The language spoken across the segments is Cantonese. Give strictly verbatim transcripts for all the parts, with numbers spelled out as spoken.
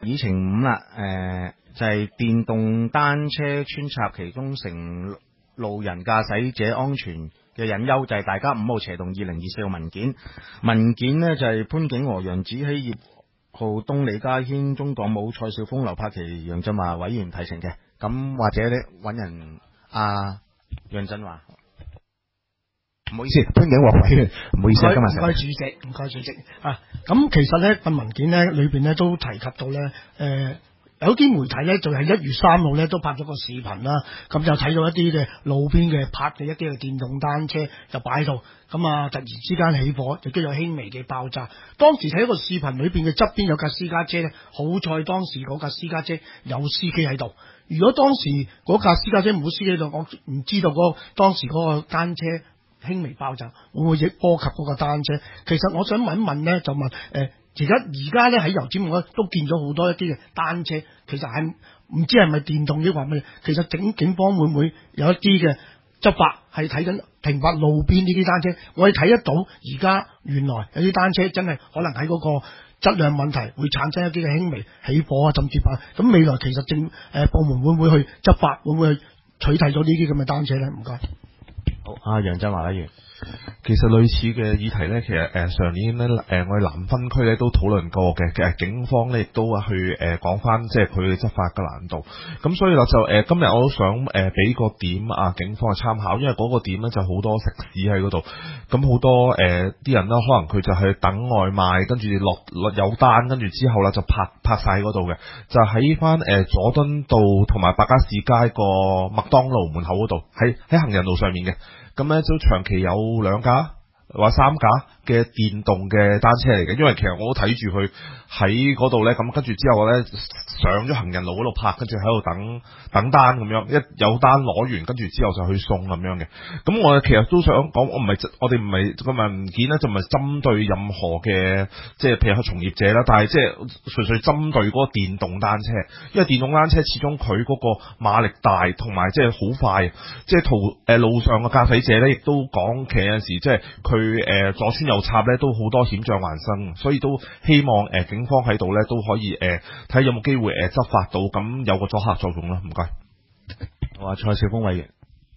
議程五啦，誒、呃、就係、是、電動單車穿插其中成路人駕駛者安全嘅隱憂，就係、是、大家五號斜動二零二四號文件，文件呢就係、是、潘景和、楊子希、葉浩東、李家軒、鍾港武、蔡少峰、劉柏祺、楊振華委員提呈嘅，咁或者咧揾人阿楊振華。唔好意思，潘景和委員，唔好意思啊，今日唔該主席，唔該主席啊。咁其實咧份文件咧裏邊咧都提及到咧，誒、呃、有啲媒體咧就係一月三號咧都拍咗個視頻啦，咁就睇到一啲嘅路邊嘅拍嘅一啲嘅電動單車就擺喺度，咁啊突然之間起火，亦都有輕微嘅爆炸。當時睇一個視頻裏邊嘅側邊有架私家車咧，好彩當時嗰架私家車有司機喺度。如果當時嗰架私家車冇司機喺度，我唔知道嗰、那個、當時嗰個單車輕微爆炸會唔會亦波及嗰個單車？其實我想問一問咧，就問誒，而家而家咧喺油尖旺都見咗好多一啲嘅單車，其實係唔知係咪電動抑或咩？其實警警方會唔會有一啲嘅執法係睇緊停泊路邊呢啲單車？我哋睇得到而家原來有啲單車真係可能喺嗰個質量問題會產生一啲嘅輕微起火啊，甚至爆。咁未來其實政誒、呃、部門會唔會去執法？會唔會去取締咗呢啲咁嘅單車咧？唔該。 好，阿楊振華委員。 其實類似嘅議題呢，其實誒、呃、上年呢，誒、呃、我哋南分區咧都討論過嘅，其實警方呢亦都去誒講翻即係佢哋執法嘅難度。咁所以啦就誒、呃、今日我都想誒俾、呃、個點啊警方去參考，因為嗰個點呢就好多食肆喺嗰度，咁好多誒啲、呃、人啦，可能佢就係等外賣，跟住落落有單，跟住之後啦就拍拍晒喺嗰度嘅，就喺翻誒佐敦道同埋百家士街個麥當勞門口嗰度，喺喺行人路上面嘅。咁咧都長期有兩架或三架嘅電動嘅單車嚟嘅，因為其實我都睇住佢喺嗰度咧，咁跟住之後咧上咗行人路嗰度拍，跟住喺度等等單咁樣，一有單攞完，跟住之後就去送咁樣嘅。咁我其實都想講，我唔係我哋唔係個文件咧，就唔係針對任何嘅即係譬如從業者啦，但係即係純粹針對嗰個電動單車，因為電動單車始終佢嗰個馬力大，同埋即係好快，即係途誒路上嘅駕駛者咧，亦都講其實有陣時即係佢誒左穿右插咧，都好多險象環生，所以都希望誒、呃、警方喺度咧都可以誒睇下有冇機會誒執法到，咁有個阻嚇作用啦。唔該。 好啊，蔡少峰委員。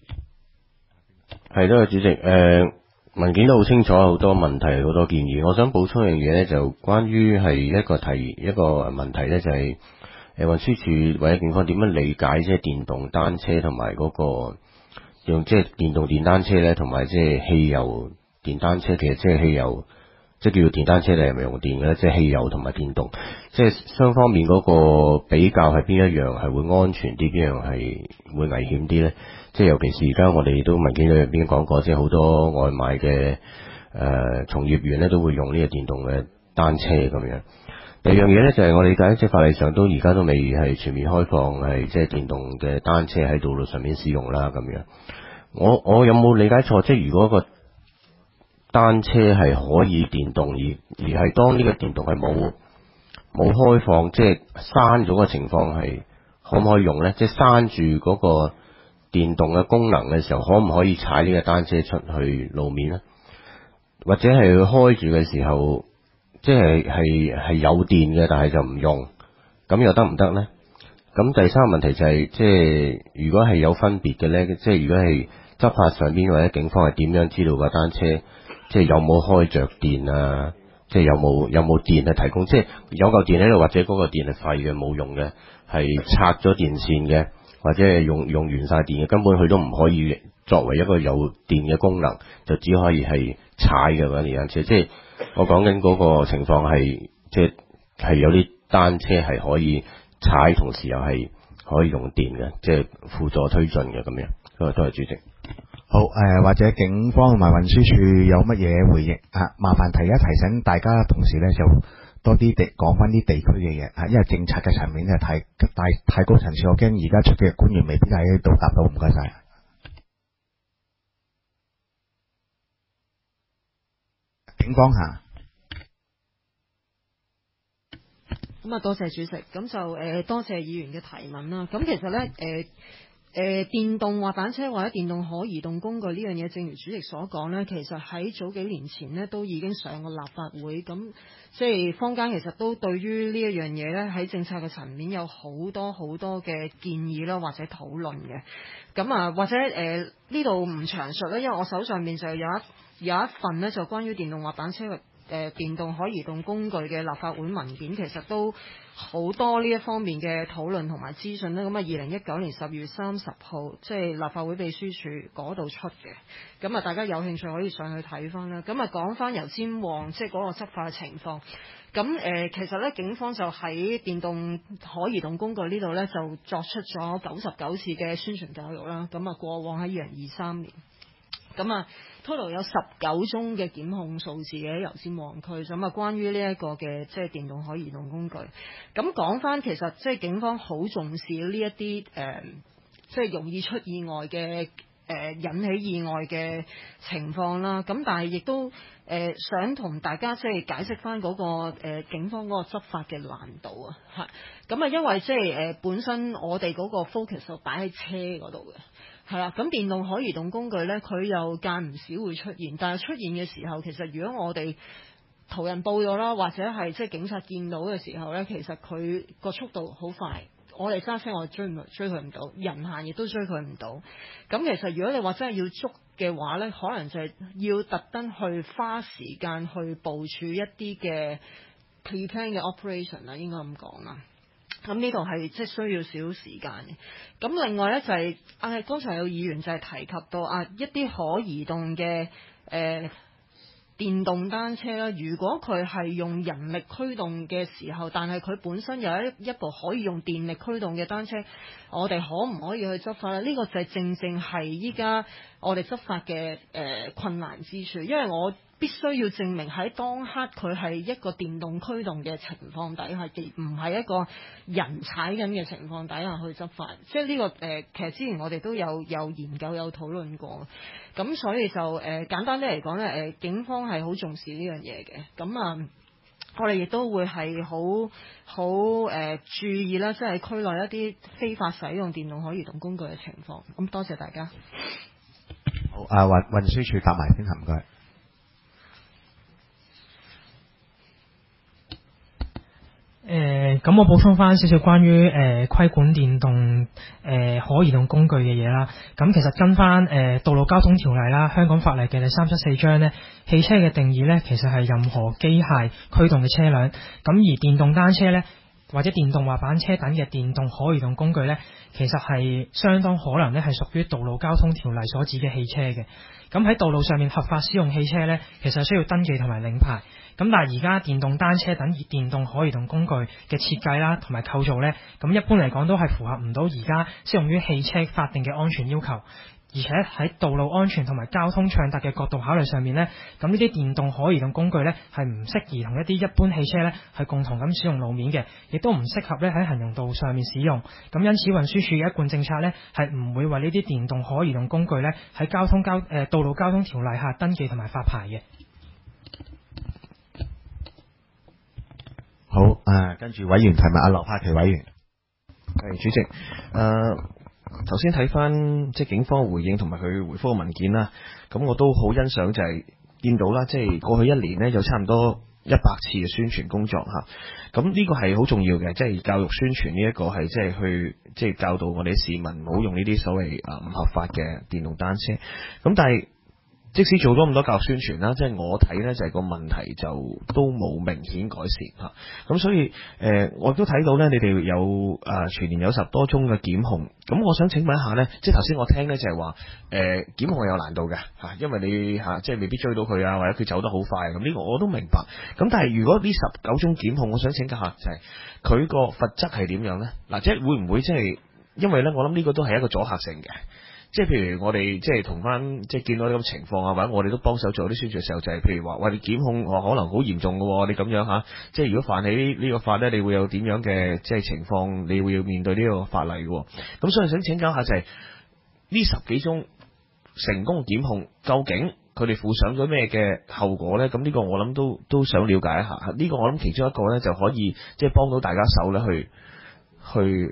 係，多謝主席。誒、呃、文件都好清楚，好多問題，好多建議。我想補充一樣嘢咧，就關於係一個提一個問題咧，就係誒運輸署或者警方點樣理解即係電動單車同埋嗰個用即係電動電單車咧，同埋即係汽油電單車，其實即係汽油。即係叫做電單車，你係咪用電嘅咧？即係汽油同埋電動，即係雙方面嗰個比較係邊一樣係會安全啲，邊樣係會危險啲咧？即係尤其是而家我哋都文件裏邊講過，即係好多外賣嘅誒從業員咧都會用呢個電動嘅單車咁樣。第二樣嘢咧就係我理解，即係法例上都而家都未係全面開放係即係電動嘅單車喺道路上面使用啦咁樣。我我有冇理解錯？即係如果個單車係可以電動，而而係當呢個電動係冇冇開放，即係閂咗嘅情況係可唔可以用呢？即係閂住嗰個電動嘅功能嘅時候，可唔可以踩呢個單車出去路面呢？或者係開住嘅時候，即係係係有電嘅，但係就唔用，咁又得唔得呢？咁第三個問題就係、是，即係如果係有分別嘅呢，即係如果係執法上邊或者警方係點樣知道個單車？即係有冇開着電啊？即係有冇有冇電去提供？即係有嚿電喺度，或者嗰個電係廢嘅冇用嘅，係拆咗電線嘅，或者係用用完晒電嘅，根本佢都唔可以作為一個有電嘅功能，就只可以係踩嘅嗰啲單車。即係我講緊嗰個情況係，即係係有啲單車係可以踩，同時又係可以用電嘅，即係輔助推進嘅咁樣。多謝多謝主席。 好，誒、呃、或者警方同埋運輸署有乜嘢回應啊？麻煩提一提醒大家，同時咧就多啲地講翻啲地區嘅嘢啊，因為政策嘅層面咧太太太高層次，我驚而家出嘅官員未必喺度答到。唔該晒。警方下。 咁啊，多謝主席。咁就誒、呃、多謝議員嘅提問啦。咁其實咧誒。呃誒、呃、電動滑板車或者電動可移動工具呢樣嘢，正如主席所講呢，其實喺早幾年前呢都已經上過立法會，咁即係坊間其實都對於呢一樣嘢呢，喺政策嘅層面有好多好多嘅建議啦，或者討論嘅。咁啊，或者誒呢度唔詳述咧，因為我手上面就有一有一份呢，就關於電動滑板車嘅。誒、呃、電動可移動工具嘅立法會文件，其實都好多呢一方面嘅討論同埋資訊咧。咁啊，二零一九年十月三十號，即係立法會秘書處嗰度出嘅。咁啊，大家有興趣可以上去睇翻啦。咁啊，講翻油尖旺即係嗰個執法嘅情況。咁誒、呃，其實咧，警方就喺電動可移動工具呢度咧，就作出咗九十九次嘅宣傳教育啦。咁啊，過往喺二零二三年。咁啊 total 有十九宗嘅檢控數字嘅喺油尖旺區，咁啊關於呢一個嘅即係電動可移動工具。咁講翻其實即係警方好重視呢一啲誒，即係容易出意外嘅誒、呃、引起意外嘅情況啦。咁但係亦都誒、呃、想同大家即係解釋翻嗰個、呃、警方嗰個執法嘅難度啊嚇。咁啊因為即係誒本身我哋嗰個 focus 就擺喺車嗰度嘅。係啦，咁電動可移動工具呢，佢又間唔少會出現，但係出現嘅時候，其實如果我哋途人報咗啦，或者係即係警察見到嘅時候呢，其實佢個速度好快，我哋揸車我哋追唔追佢唔到，人行亦都追佢唔到。咁其實如果你話真係要捉嘅話呢，可能就係要特登去花時間去部署一啲嘅 pre-plan 嘅 operation 啦，應該咁講啦。咁呢度係即係需要少少時間嘅。咁另外呢，就係、是、啊，剛才有議員就係提及到啊一啲可移動嘅誒、呃、電動單車啦。如果佢係用人力驅動嘅時候，但係佢本身有一一部可以用電力驅動嘅單車，我哋可唔可以去執法呢？呢、呢個就係正正係依家我哋執法嘅誒、呃、困難之處，因為我必須要證明喺當刻佢係一個電動驅動嘅情況底下，而唔係一個人踩緊嘅情況底下去執法。即係呢、呢個誒、呃，其實之前我哋都有有研究有討論過。咁所以就誒、呃、簡單啲嚟講咧，誒、呃、警方係好重視呢樣嘢嘅。咁啊，我哋亦都會係好好誒注意啦，即係區內一啲非法使用電動可移動工具嘅情況。咁多謝大家。 好，啊運運輸署答埋先，唔該。 誒咁、呃、我補充翻少少關於誒、呃、規管電動誒、呃、可移動工具嘅嘢啦。咁其實跟翻誒、呃、道路交通條例啦，香港法例嘅第三七四章呢，汽車嘅定義呢，其實係任何機械驅動嘅車輛。咁而電動單車呢，或者電動滑板車等嘅電動可移動工具呢，其實係相當可能呢係屬於道路交通條例所指嘅汽車嘅。咁喺道路上面合法使用汽車呢，其實係需要登記同埋領牌。咁但係而家電動單車等電動可移動工具嘅設計啦，同埋構造呢，咁一般嚟講都係符合唔到而家適用於汽車法定嘅安全要求，而且喺道路安全同埋交通暢達嘅角度考慮上面呢，咁呢啲電動可移動工具呢係唔適宜同一啲一般汽車呢係共同咁使用路面嘅，亦都唔適合呢喺行人道上面使用。咁因此運輸署嘅一貫政策呢係唔會為呢啲電動可移動工具呢喺交通交誒、呃、道路交通條例下登記同埋發牌嘅。 好，誒跟住委員提問，阿羅柏祺委員。 係主席，誒頭先睇翻即係警方回應同埋佢回覆嘅文件啦，咁我都好欣賞就係見到啦，即係過去一年呢，有差唔多一百次嘅宣傳工作嚇，咁呢個係好重要嘅，即係教育宣傳呢一個係即係去即係教導我哋市民唔好用呢啲所謂誒唔合法嘅電動單車，咁但係即使做咗咁多教育宣傳啦，即係我睇呢就係個問題就都冇明顯改善嚇，咁所以誒、呃、我都睇到呢，你哋有誒、呃、全年有十多宗嘅檢控，咁我想請問一下呢，即係頭先我聽呢就係話誒檢控係有難度嘅嚇，因為你嚇、啊、即係未必追到佢啊，或者佢走得好快，咁呢個我都明白。咁但係如果呢十九宗檢控，我想請教下就係佢個罰則係點樣呢？嗱，即係會唔會即係因為呢，我諗呢個都係一個阻嚇性嘅。即係譬如我哋即係同翻即係見到呢咁情況啊，或者我哋都幫手做啲宣傳嘅時候，就係、是、譬如話，喂，你檢控我可能好嚴重嘅喎，你咁樣嚇，即係如果犯起呢個法咧，你會有點樣嘅即係情況，你會要面對呢個法例嘅。咁所以想請教下就係、是、呢十幾宗成功嘅檢控，究竟佢哋負上咗咩嘅後果咧？咁呢個我諗都都想了解一下。呢、這個我諗其中一個咧就可以即係幫到大家手咧去去。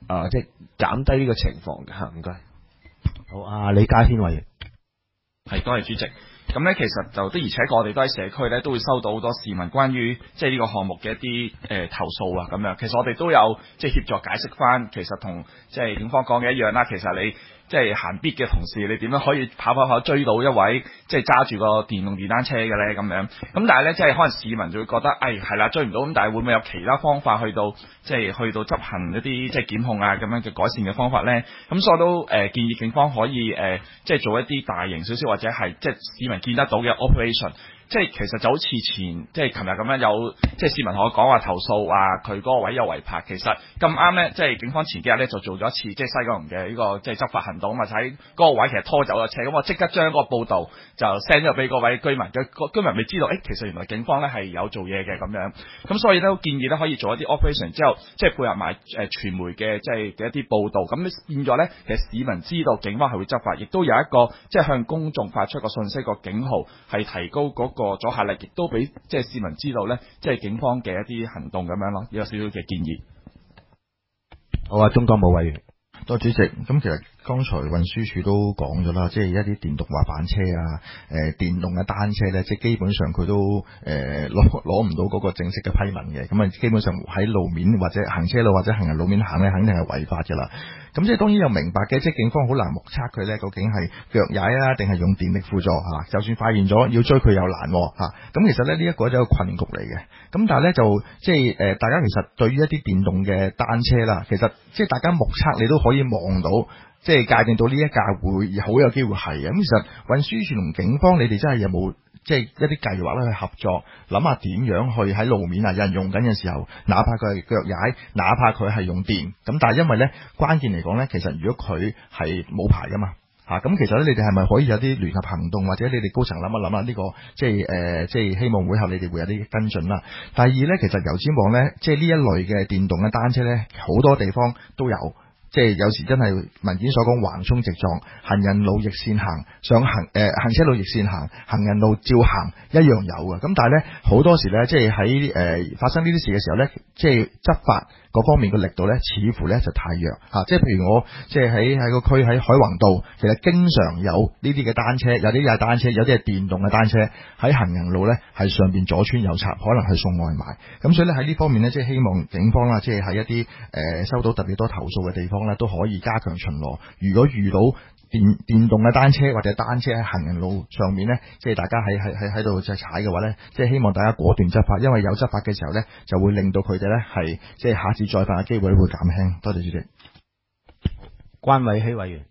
啊、呃，即係減低呢個情況嘅嚇。唔該。 好啊，李家軒委員。 係，多謝主席。咁咧，其實就的而且確，我哋都喺社區咧，都會收到好多市民關於即係呢個項目嘅一啲誒、呃、投訴啊，咁樣。其實我哋都有即係協助解釋翻，其實同即係警方講嘅一樣啦。其實你即係行必嘅同時，你點樣可以跑跑跑追到一位即係揸住個電動電單車嘅咧？咁樣。咁但係咧，即係可能市民就會覺得，誒係啦，追唔到。咁但係會唔會有其他方法去到即係去到執行一啲即係檢控啊咁樣嘅改善嘅方法咧？咁所以我都誒、呃、建議警方可以誒、呃、即係做一啲大型少少或者係即係市民見得到嘅 operation， 即係其實就好似前即係琴日咁樣有即係市民同我講話投訴話佢嗰個位有違泊，其實咁啱咧，即係警方前幾日咧就做咗一次即係西九龍嘅呢個即係執法行動啊嘛，就喺嗰個位其實拖走咗車，咁我即刻將嗰個報導就 send 咗俾嗰位居民，個居民未知道，誒其實原來警方咧係有做嘢嘅咁樣，咁所以咧建議咧可以做一啲 operation 之後，即係配合埋誒傳媒嘅即係嘅一啲報導，咁變咗咧其實市民知道警方係會執法，亦都有一個即係向公眾發出個信息個警號，係提高嗰個阻嚇力，亦都俾即係市民知道咧，即係警方嘅一啲行動咁樣咯，有少少嘅建議。 好啊，中國冇委員。 多主席，咁其實剛才運輸署都講咗啦，即係一啲電動滑板車啊，誒、呃、電動嘅單車咧，即係基本上佢都誒攞攞唔到嗰個正式嘅批文嘅，咁啊基本上喺路面或者行車路或者行人路面行咧，肯定係違法嘅啦。咁即係當然有明白嘅，即係警方好難目測佢咧究竟係腳踩啊，定係用電力輔助嚇。就算發現咗，要追佢又難嚇。咁其實咧呢一個就係一個困局嚟嘅。咁但係咧就即係誒，大家其實對於一啲電動嘅單車啦，其實即係大家目測你都可以望到，即係界定到呢一架會好有機會係嘅。咁其實運輸署同警方，你哋真係有冇即係一啲計劃咧去合作，諗下點樣去喺路面啊有人用緊嘅時候，哪怕佢係腳踩，哪怕佢係用電，咁但係因為咧關鍵嚟講咧，其實如果佢係冇牌噶嘛嚇，咁、啊、其實咧你哋係咪可以有啲聯合行動，或者你哋高層諗一諗啊？呢、這個即係誒、呃、即係希望會後你哋會有啲跟進啦。第二咧，其實油尖旺咧，即係呢一類嘅電動嘅單車咧，好多地方都有。即係有時真係文件所講橫衝直撞，行人路逆線行，上行誒、呃、行車路逆線行，行人路照行一樣有嘅。咁但係咧好多時咧，即係喺誒發生呢啲事嘅時候咧，即係執法嗰方面嘅力度咧，似乎咧就太弱嚇、啊。即係譬如我即係喺喺個區喺海泓道，其實經常有呢啲嘅單車，有啲係單車，有啲係電動嘅單車喺行人路咧係上邊左穿右插，可能係送外賣。咁所以咧喺呢方面咧，即係希望警方啦，即係喺一啲誒、呃、收到特別多投訴嘅地方咧，都可以加強巡邏。如果遇到電電動嘅單車或者單車喺行人路上面咧，即係大家喺喺喺喺度就踩嘅話咧，即係希望大家果斷執法，因為有執法嘅時候咧，就會令到佢哋咧係即係下次再犯嘅機會會減輕。多謝主席。 關偉希委員。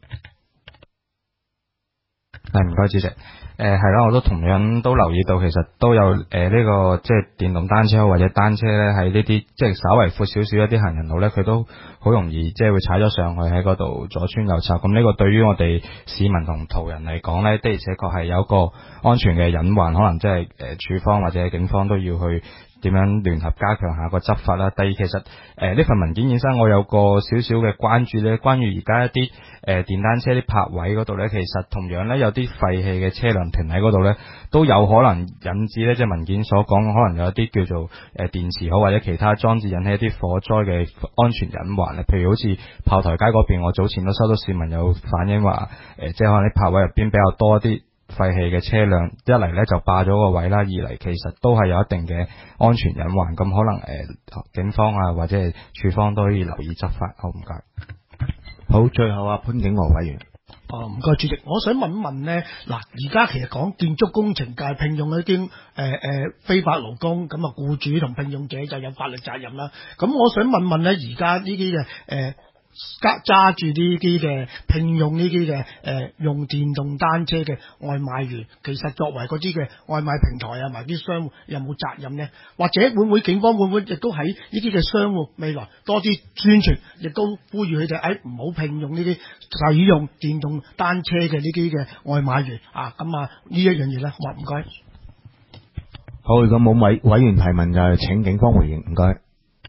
係，唔該主席。誒係啦，我都同樣都留意到，其實都有誒呢、呃這個即係電動單車或者單車咧，喺呢啲即係稍為闊少少一啲行人路咧，佢都好容易即係會踩咗上去喺嗰度左穿右插。咁呢個對於我哋市民同途人嚟講咧，的而且確係有一個安全嘅隱患，可能即係誒處方或者警方都要去點樣聯合加強下個執法啦。第二，其實誒呢、呃、份文件本身，我有個少少嘅關注咧，關於而家一啲誒、呃、電單車啲泊位嗰度咧，其實同樣咧有啲廢棄嘅車輛停喺嗰度咧，都有可能引致咧，即係文件所講，可能有一啲叫做誒、呃、電池好或者其他裝置引起一啲火災嘅安全隱患啊。譬如好似炮台街嗰邊，我早前都收到市民有反映話，誒、呃、即係可能啲泊位入邊比較多一啲廢棄嘅車輛，一嚟咧就霸咗個位啦，二嚟其實都係有一定嘅安全隱患，咁可能誒、呃、警方啊或者係處方都可以留意執法。好，唔該。 好，最後啊潘景和委員。 哦，唔該主席，我想問一問呢，嗱，而家其實講建築工程界聘用一啲誒誒非法勞工，咁啊僱主同聘用者就有法律責任啦。咁我想問問呢，而家呢啲嘅誒。呃揸揸住呢啲嘅聘用呢啲嘅誒用電動單車嘅外賣員，其實作為嗰啲嘅外賣平台啊，埋啲商戶有冇責任呢？或者會唔會警方會唔會亦都喺呢啲嘅商戶未來多啲宣傳，亦都呼籲佢哋誒唔好聘用呢啲使用電動單車嘅呢啲嘅外賣員啊？咁啊呢一樣嘢咧，好唔該。 好，如果冇委委員提問就係請警方回應，唔該。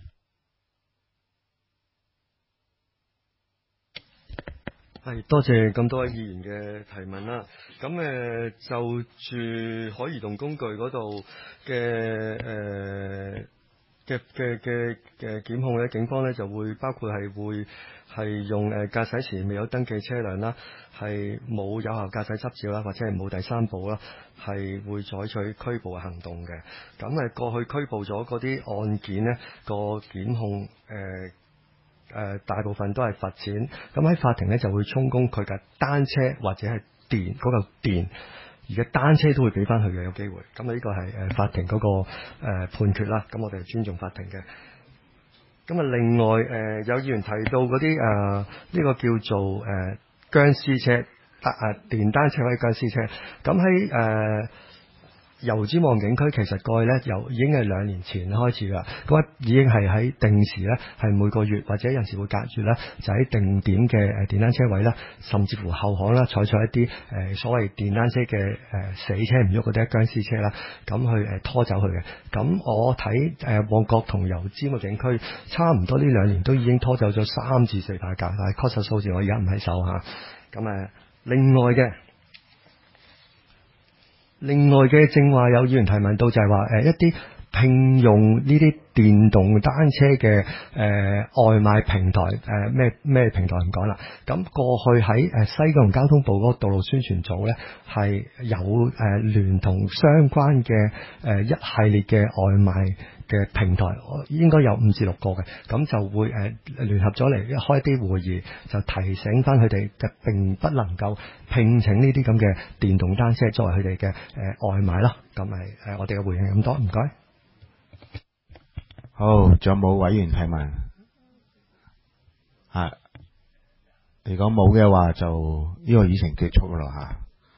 係，多謝咁多位議員嘅提問啦。咁誒、呃、就住可移動工具嗰度嘅誒嘅嘅嘅嘅檢控咧，警方咧就會包括係會係用誒駕駛前未有登記車輛啦，係冇有效駕駛執照啦，或者係冇第三部啦，係會採取拘捕嘅行動嘅。咁誒過去拘捕咗嗰啲案件呢，個檢控誒誒、呃、大部分都係罰錢，咁喺法庭咧就會充公佢嘅單車或者係電嗰嚿電。而家單車都會俾翻佢嘅，有機會。咁啊，呢個係誒法庭嗰、那個、呃、判決啦。咁我哋係尊重法庭嘅。咁啊，另外誒、呃、有議員提到嗰啲誒呢個叫做誒、呃、殭屍車，單誒電單車或者殭屍車。咁喺誒油尖旺警區，其實過去咧由已經係兩年前開始㗎。咁已經係喺定時咧，係每個月或者有時會隔月咧，就喺定點嘅誒電單車位啦，甚至乎後巷啦，採取一啲誒、呃、所謂電單車嘅誒、呃、死車唔喐嗰啲殭屍車啦，咁去誒、呃、拖走佢嘅。咁我睇誒、呃、旺角同油尖嘅警區，差唔多呢兩年都已經拖走咗三至四百架，但係確實數字我而家唔喺手嚇。咁、啊、誒另外嘅。另外嘅正話有議員提問到就係話誒一啲聘用呢啲電動單車嘅誒、呃、外賣平台誒咩咩平台唔講啦。咁過去喺誒西九龍交通部嗰個道路宣傳組咧係有誒、呃、聯同相關嘅誒、呃、一系列嘅外賣嘅平台，應該有五至六個嘅，咁就會誒、呃、聯合咗嚟開一啲會議，就提醒翻佢哋嘅並不能夠聘請呢啲咁嘅電動單車作為佢哋嘅誒外賣啦。咁咪誒我哋嘅回應咁多，唔該。 好，仲有冇委員提問？係，如果冇嘅話，就呢個議程結束啦吓。